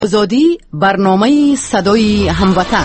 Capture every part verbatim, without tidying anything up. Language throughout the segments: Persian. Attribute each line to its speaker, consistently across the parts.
Speaker 1: آزادی، برنامه صدای هموطن.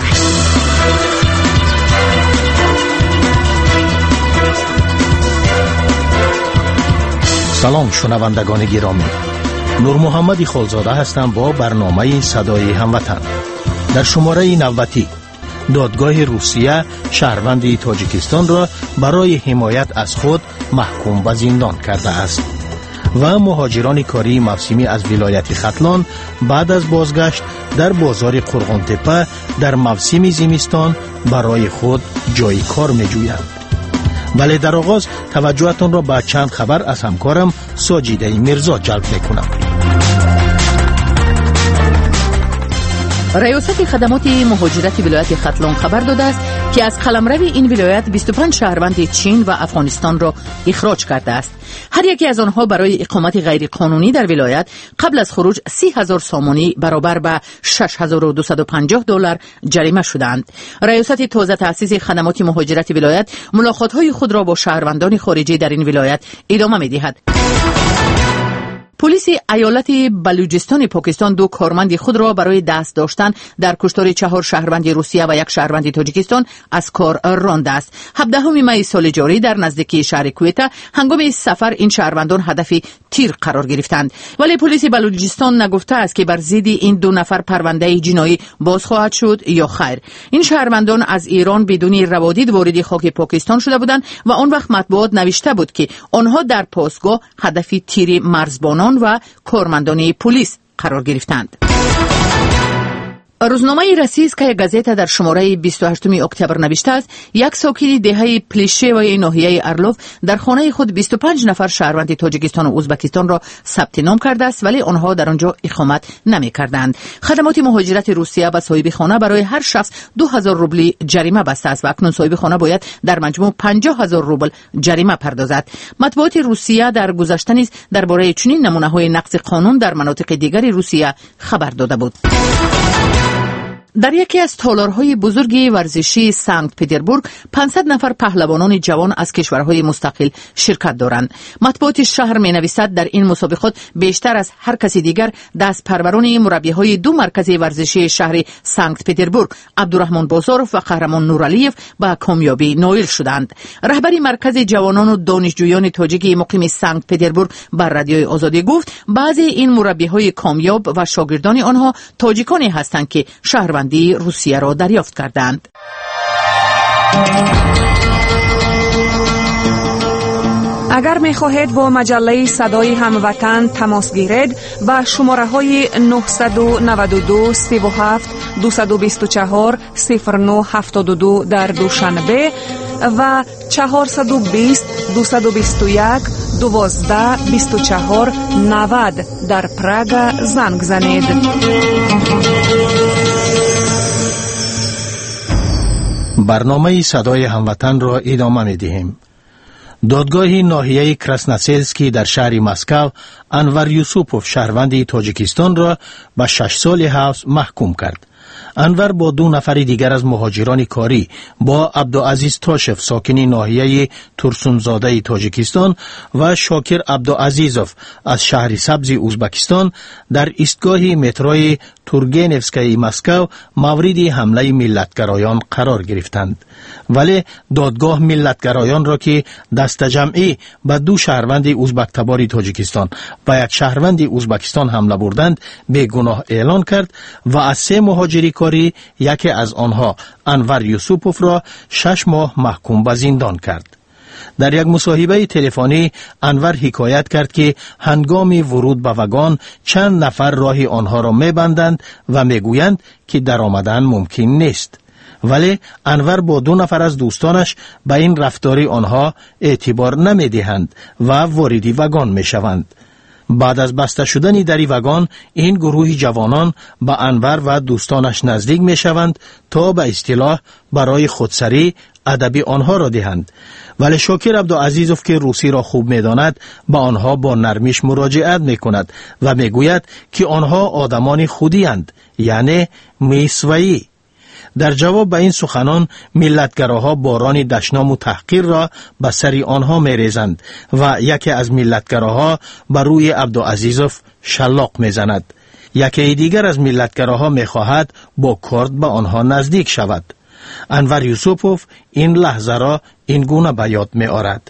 Speaker 2: سلام شنوندگان گرامی، نور محمد خالزاده هستم با برنامه صدای هموطن. در شماره نوتی دادگاه روسیه شهروند تاجیکستان را برای حمایت از خود محکوم به زندان کرده است و مهاجران کاری موسمی از ولایت ختلان بعد از بازگشت در بازار قرغن‌تپه در موسم زمستان برای خود جای کار می‌جویند. ولی در آغاز توجهتان را به چند خبر از همکارم ساجیده میرزا جلب می‌کنم.
Speaker 1: ریاست خدمات مهاجرت ولایت ختلان خبر داده است که از قلمرو این ولایت بیست و پنج شهروند چین و افغانستان را اخراج کرده است. هر یکی از آنها برای اقامت غیر قانونی در ولایت قبل از خروج سی هزار سامانی برابر به شش هزار و دویست و پنجاه دلار جریمه شدند. ریاست تازه تأسیس خدمات مهاجرت ولایت ملاقات‌های خود را با شهروندان خارجی در این ولایت ادامه می‌دهد. پلیس ایالت بلوچستان پاکستان دو کارمند خود را برای دست داشتن در کشتار چهار شهروند روسیه و یک شهروند تاجیکستان از کار رانده است. هفدهم می سال جاری در نزدیکی شهر کویتا هنگام سفر این شهروندان هدف تیر قرار گرفتند، ولی پلیس بلوچستان نگفته است که بر ضد این دو نفر پرونده جنایی باز خواهد شد یا خیر. این شهروندان از ایران بدون روادید وارد خاک پاکستان شده بودند و آن وقت مطبوعات نوشته بود که آنها در پاسگاه هدف تیر مرزبانان و کارمندان پلیس قرار گرفتند. روزنامه رسیز که گازیتا در شماره بیست و هشتم اکتبر نوشته است یک ساکن دهه پلیشه و ناحیه ارلوف در خانه خود بیست و پنج نفر شهروند تاجیکستان و ازبکستان را ثبت نام کرده است، ولی آنها در آنجا اقامت نمی کردند. خدمات مهاجرت روسیه به صاحب خانه برای هر شخص دو هزار روبل جریمه بسته است و اکنون صاحب خانه باید در مجموع پنجاه هزار روبل جریمه پردازد. مطبوعات روسیه در گذشته نیز درباره چنین نمونه‌های نقض قانون در مناطق دیگر روسیه خبر داده بود. در یکی از تالارهای بزرگ ورزشی سنت پترزبورگ پانصد نفر پهلوانان جوان از کشورهای مستقل شرکت دارند. مطبوعات شهر می‌نویسد در این مسابقات بیشتر از هر کسی دیگر دست پروران مربی‌های دو مرکز ورزشی شهر سنت پترزبورگ عبدالرحمن بازاروف و قهرمان نورالیف با کامیابی نائل شدند. رهبر مرکز جوانان و دانشجویان تاجیک مقیم سنت پترزبورگ بر رادیوی آزادی گفت بعضی این مربی‌های کامیاب و شاگردان آنها تاجیکانی هستند که شهروند روسیه را دریافت کردند.
Speaker 3: اگر می خواهید با مجله صدای هموطن تماس گیرید با شماره های نه نه دو سه هفت دو دو چهار صفر نه هفت دو در دوشنبه و چهار دو صفر دو دو یک دوازده بیست و چهار نود در پراگ زنگ زنید.
Speaker 2: برنامه صدای هموطن را ادامه می‌دهیم. دادگاه ناحیه کراسناسلسکی در شهر مسکو انور یوسوپوف شهروند تاجیکستان را به شش سال حبس محکوم کرد. انور با دو نفر دیگر از مهاجران کاری با عبدالعزیز تاشف ساکن ناحیه ترسونزاده تاجیکستان و شاکر عبدالعزیزوف از شهر سبز ازبکستان در ایستگاه متروی تورگنفسکی مسکو مورد حمله ملتگرایان قرار گرفتند، ولی دادگاه ملتگرایان را که دست جمعی به دو شهروند ازبک تبار تاجیکستان و یک شهروند ازبکستان حمله بردند بیگناه اعلان کرد و از سه مهاجری کاری یکی از آنها انور یوسوپوف را شش ماه محکوم به زندان کرد. در یک مصاحبه تلفنی انور حکایت کرد که هنگام ورود به وگان چند نفر راه آنها را می‌بندند و میگویند که در آمدن ممکن نیست، ولی انور با دو نفر از دوستانش به این رفتاری آنها اعتبار نمی‌دهند و وارد وگان می‌شوند. بعد از بسته شدن در وگان این گروه جوانان به انور و دوستانش نزدیک می‌شوند تا به اصطلاح برای خودسری ادبی آنها را دهند، ولی شاکر عبدالعزیزوف که روسی را خوب می‌داند به آنها با نرمیش مراجعت می‌کند و می‌گوید که آنها آدمان خودی‌اند، یعنی میسوایی. در جواب به این سخنان ملتگراها باران دشنام و تحقیر را به سر آنها می‌ریزند و یکی از ملتگراها بر روی عبدالعزیزوف شلاق می‌زند. یکی دیگر از ملتگراها می‌خواهد با کرد به آنها نزدیک شود. انور یوسوپوف این لحظه را این گونه به یاد می‌آورد.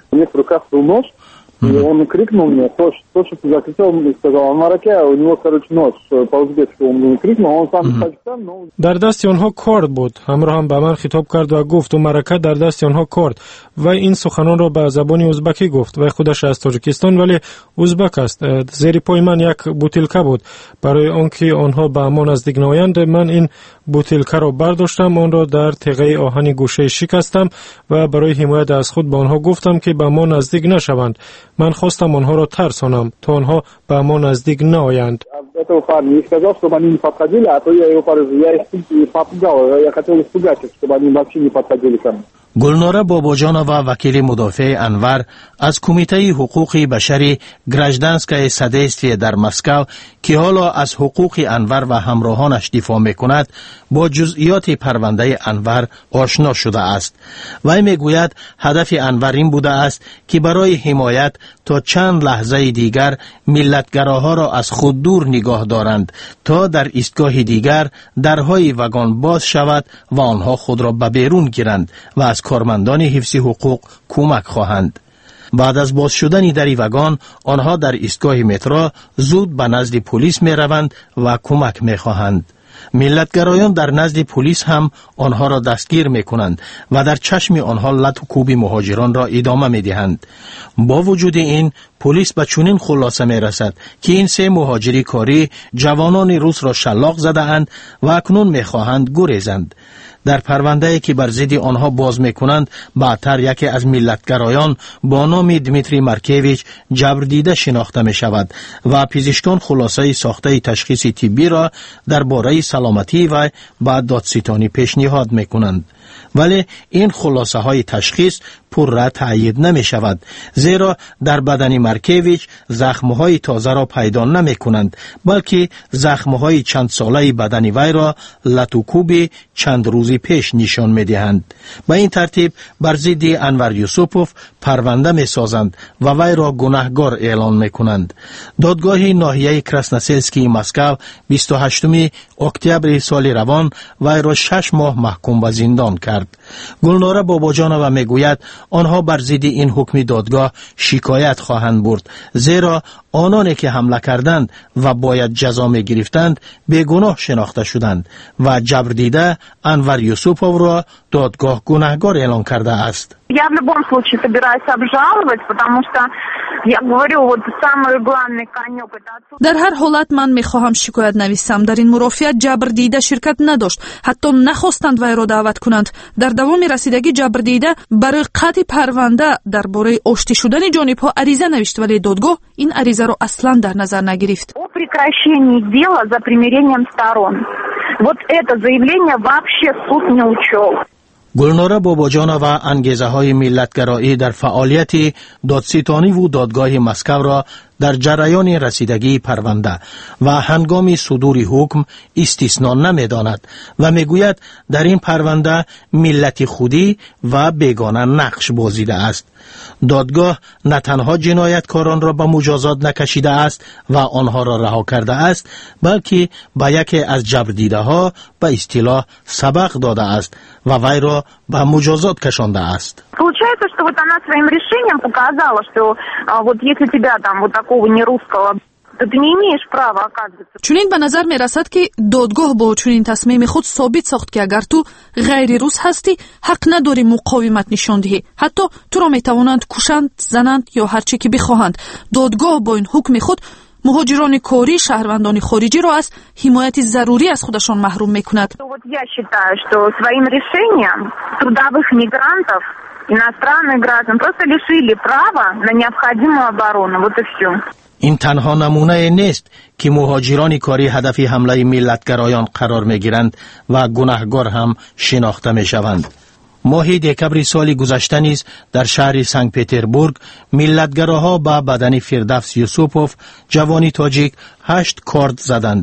Speaker 4: И он крикнул мне, то, что, что ты закричал, он сказал, он маракея, у него, короче, нож по-узбекски, он крикнул, он сам таджикистан, но...
Speaker 5: در دست آنها کارد بود. همراه هم به من خطاب کرد و گفت و مرکه در دست آنها کارد و این سخنان را به زبان ازبکی گفت و خودش از تاجیکستان ولی ازبک است. زیر پای من یک بوتلکه بود. برای آنکه آنها به ما نزدیک نآیند من این بوتلکه را برداشتم، آن را در تیغه آهن گوشه شکستم و برای حمایت از خود به آنها گفتم که به ما نزدیک نشوند. من خواستم آنها را ترسانم تا آنها به ما نزدیک نآیند.
Speaker 4: этого парня и сказал, чтобы они не подходили, а то я его я их попугал, я хотел испугать их, чтобы они вообще не подходили ко мне.
Speaker 2: گلناره باباجانова وکیل مدافع انور از کمیته حقوق بشری گراجدانسکای سدیستوی در مسکو که حالا از حقوق انور و همراهانش دفاع میکند با جزئیات پرونده انور آشنا شده است. وی میگوید هدف انور این بوده است که برای حمایت تا چند لحظه دیگر ملتگراها را از خود دور نگاه دارند تا در ایستگاه دیگر درهای وگان باز شود و آنها خود را به بیرون گیرند و از کارمندان حفظ حقوق کمک خواهند. بعد از باز شدن در وگان آنها در ایستگاه مترو زود به نزد پلیس می روند و کمک می خواهند. ملتگرایان در نزد پلیس هم آنها را دستگیر می کنند و در چشم آنها لط و کوب مهاجران را ادامه می دهند. با وجود این پلیس به چنین خلاصه می رسد که این سه مهاجری کاری جوانان روس را شلاق زده اند و اکنون می خواهند گریزند. در پرونده‌ای که بر ضد آنها باز می‌کنند بعدتر یکی از ملتگرایان با نام دمیتری مارکویچ جبردیده شناخته می‌شود و پزشکان خلاصه ساخته تشخیص طبی را درباره سلامتی و بعد دادستانی پیشنهاد می‌کنند. ولی این خلاصه های تشخیص پر را تأیید نمی شود، زیرا در بدن مارکویچ زخم های تازه را پیدا نمی کنند، بلکه زخم های چند ساله بدن وی را لطوکوب چند روزی پیش نشان می دهند. به این ترتیب بر ضد انور یوسوپوف پرونده می سازند و وی را گناهکار اعلان می کنند. دادگاه ناحیه کراسنسلسکی مسکو بیست و هشتم اکتبر سال روان وی را شش ماه محکوم به زندان کرد. گلناره باباجانova میگوید آنها بر ضد این حکم دادگاه شکایت خواهند برد، زیرا آنانی که حمله کردند و باید جزا می گرفتند بیگناه شناخته شدند و جبردیده انور یوسوپوف را دادگاه گناهکار اعلان کرده است.
Speaker 6: Я в любом случае собираюсь обжаловать, потому что я говорю, вот самый главный конек это отсутствие.
Speaker 7: در هر حالت من میخواهم شکایت نویسم. در این مرافعه جبردیده شرکت نداشت، حتی نخواستند وی را دعوت کنند. در دوام رسیدگی جبردیده برای قطع پرونده درباره آشتی شدن جانب‌ها عریضه نوشت، ولی دادگاه این عریضه را اصلا در نظر نگرفت.
Speaker 6: О прекращении дела за примирением сторон. Вот это заявление вообще суд не учел.
Speaker 2: گلناره باباجانova انگیزه های ملتگرایی در فعالیت دادستانی و دادگاه مسکو را در جریان رسیدگی پرونده و هنگام صدور حکم استثنا نمی‌داند و میگوید در این پرونده ملت خودی و بیگانه نقش بازیده است. دادگاه نه تنها جنایتکاران را به مجازات نکشیده است و آنها را رها کرده است، بلکه به یکی از جبردیده ها به اصطلاح سبق داده است و وی را به مجازات کشانده است.
Speaker 6: Получается, что вот она своим решением показала, что вот если тебя там вот такого нерусского, то ты не имеешь права оказываться.
Speaker 7: چنین به نظر می رسد که دادگاه با چنین تصمیم خود ثابت ساخت که اگر تو غیر روس هستی حق نداری مقاومت نشان دهی، حتی تو را می توانند کشند، زنند یا هر چی که بخواهند. دادگاه با این حکم خود مهاجران کاری، شهروندان خارجی را از حمایت ضروری از خودشان محروم می کند.
Speaker 6: Вот я считаю, что своим решением трудовых мигрантов, иностранных граждан просто лишили права на необходимую оборону. Вот и все.
Speaker 2: این تنها نمونه نیست که مهاجران کاری هدف حمله ملتگرایان قرار می گیرند و گناهکار هم شناخته می شوند. ماه دکبر سال گذشته نیز در شهر سنت پترزبورگ ملتگراها با بدن فردوس یوسوپوف جوانی تاجیک هشت کارد زدند.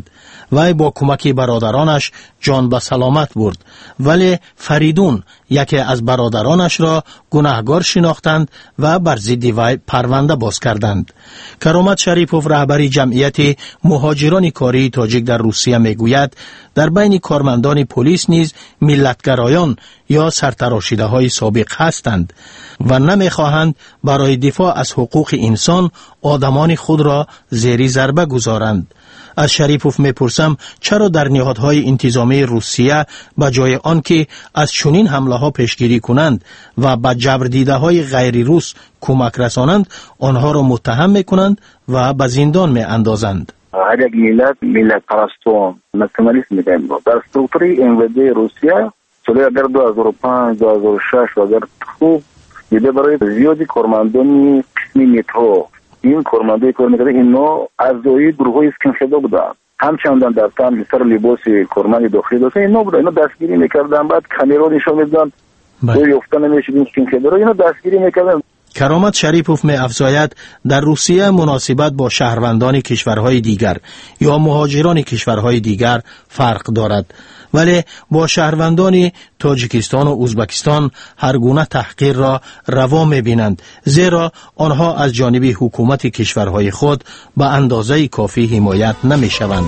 Speaker 2: وی با کمک برادرانش جان به سلامت برد، ولی فریدون یکی از برادرانش را گناهکار شناختند و بر ضد وی پرونده باز کردند. کرامت شریپوف رهبری جمعیت مهاجران کاری تاجیک در روسیه میگوید در بین کارمندان پلیس نیز ملتگرایان یا سرتراشیده های سابق هستند و نمیخواهند برای دفاع از حقوق انسان آدمان خود را زیر ضربه گذارند. از شریپوف میپرسم چرا در نهادهای انتظامی روسیه به جای آنکه از چنین حمله ها پیشگیری کنند و به جبر دیده های غیر روس کمک رسانند، آنها را متهم میکنند و به زندان میاندازند.
Speaker 8: هر یک ملت ملت پرستان ناسیونالیست میگن. در سترکتوری ام و دی روسیه سال اگر دو هزار و پنج دو هزار و شش و اگر خوب دیده برای زیادی کارمندان قسمی مترو این کارمندای کار میکرده اینا از دوی گروه های اسکین خدا بودن، همچنان در تن سر لباس کارمند داخلی داشتن، اینا بودن، اینا دستگیری میکردن، بعد کامیرا نشون میدادن و یافته نمیشد این اسکین خدا رو اینا دستگیری میکردن.
Speaker 2: کرامت شریپوف می افزاید در روسیه مناسبت با شهروندان کشورهای دیگر یا مهاجران کشورهای دیگر فرق دارد، ولی با شهروندان تاجیکستان و ازبکستان هر گونه تحقیر را روا می بینند، زیرا آنها از جانب حکومت کشورهای خود به اندازه کافی حمایت نمی شوند.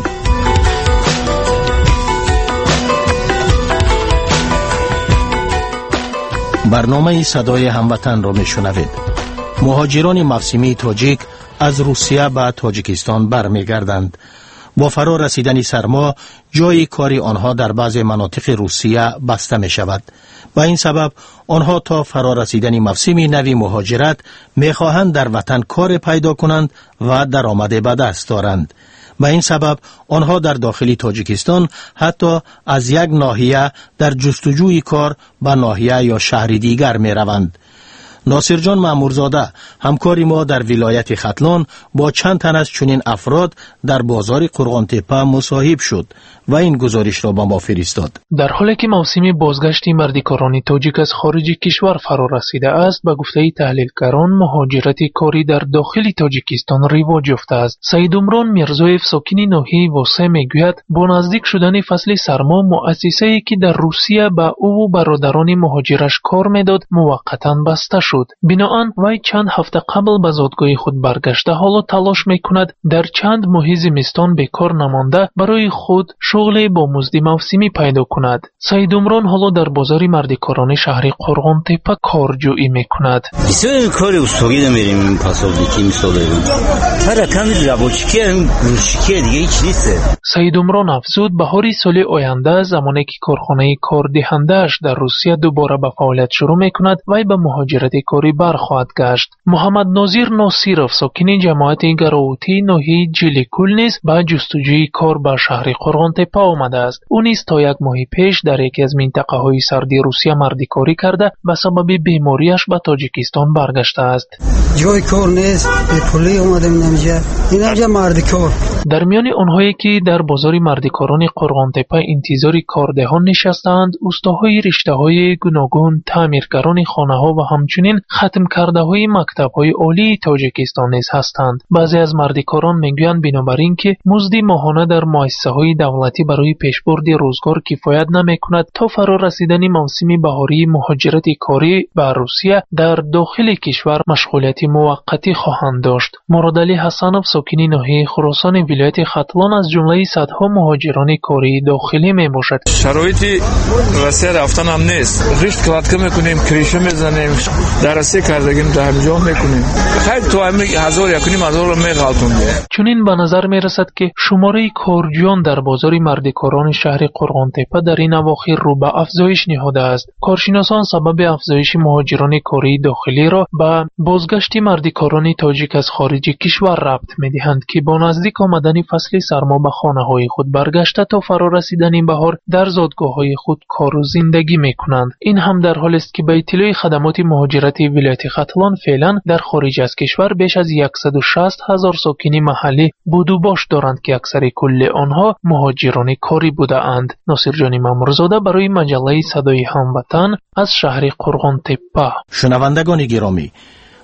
Speaker 2: برنامه صدای هموطن را میشنوید. مهاجران موسمی تاجیک از روسیه به تاجیکستان برمیگردند. با فرا رسیدن سرما جای کاری آنها در بعض مناطق روسیه بسته می شود. به این سبب آنها تا فرا رسیدن موسم نوی مهاجرت می خواهند در وطن کار پیدا کنند و درآمد به دست دارند. به این سبب آنها در داخل تاجیکستان حتی از یک ناحیه در جستجوی کار به ناحیه یا شهر دیگر می روند. ناصر جان مامورزاده همکاری ما در ولایت ختلان با چند تن از چنین افراد در بازار قرغان تپه مصاحب شد و این گزارش را به ما فرستاد.
Speaker 9: در حالی که موسم بازگشت مردکاران تاجیک از خارج کشور فرا رسیده است، به گفته تحلیلگران مهاجرت کاری در داخل تاجیکستان رواج یافته است. سید عمران میرزایف ساکن ناحیه واسه میگوید با نزدیک شدن فصل سرما مؤسسه‌ای که در روسیه به او و برادران مهاجرش کار میداد موقتا بسته شد. بناهن وی چند هفته قبل به زادگاه خود برگشته حالا تلاش میکند در چند ماه زمستان بیکار نمانده برای خود شغل با مزد موسمی پیدا کند. سید عمران حالا در بازار مردکاران شهر قرغان تپه کارجویی میکند.
Speaker 10: بسیار کاری استوری نمیریم پاسابدیکی میسازیم. هر کمی رابطی روشکی دیگه هیچ نیست.
Speaker 9: سید عمران افزود بهار سال آینده زمانی که کارخانه کار دهنده‌اش در روسیه دوباره به فعالیت شروع میکند وی به مهاجرت کاری برخواهد گشت. محمد ناظر ناصیرов ساکن جماعت گراوتی ناحیه جلیکول نیز به جستجوی کار به شهر قرغان تپه آمده است. او نیز تا یک ماه پیش در یکی از منطقه های سردی روسیه مردکاری کرده به سبب بیماریش به تاجیکستان برگشته است.
Speaker 11: جای کار نیست، به پلی اومدم اینجا. اینجا مردکار.
Speaker 9: در میان آنهایی که در بازار مردکاران قرغان تپه انتظار کاردهان نشستند، استادهای رشته‌های گوناگون، تعمیرگران خانه‌ها و همچنین ختم کرده های مکتب های عالی تاجیکستان نیز هستند. بعضی از مردکاران میگویند بنابراین که مزد ماهانه در مؤسسه های دولتی برای پیشبرد روزگار کفایت نمی کند تا فرا رسیدن موسم بهاری مهاجرت کاری به روسیه در داخل کشور مشغولیت موقتی خواهند داشت. مرادعلی حسنов ساکن ناحیه خراسان ولایت ختلان از جمله صدها مهاجران کاری داخلی می باشد.
Speaker 12: شرایط روسیه رفتن هم نیست. ریشت کلاتکه میکنیم، کریشه میزنیم، درسته کردگیم در همجا میکنیم. خیلی تو همه هزار یکنیم هزار رو میغلطونیم.
Speaker 9: چنین به نظر میرسد که شماره کارجویان در بازار مردکاران شهر قرغان تپه در این اواخر رو به افزایش نهاده است. کارشناسان سبب افزایش مهاجران کاری داخلی را به بازگشت مردکاران تاجیک از خارج کشور ربط میدهند که با نزدیک آمدن فصل سرما به خانه های خود برگشته تا فرا رسیدن بهار در زادگاه های خود کار و زندگی میکنند. این هم در حالی است که به اطلاع خدمات مهاجرت ولایت ختلان فعلا در خارج از کشور بیش از صد و شصت هزار ساکن محلی بود و باش دارند که اکثر کل آنها مهاجران کاری بوده اند. ناصر جان مامورزاده برای مجله صدای هموطن از شهر قرغان تپه.
Speaker 2: شنوندگان گرامی،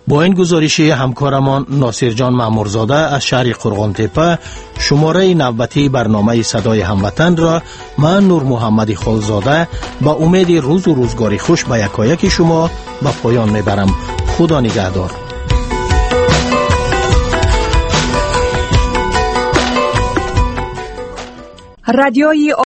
Speaker 2: با این گزارشی همکارمان ناصر جان مامورزاده از شهر قرغان تپه شماره نوبتی برنامه صدای هموطن را من نور محمد خالزاده با امید روز و روزگاری خوش به یکایک شما به پایان میبرم. خدا نگهدار.
Speaker 3: رادیوی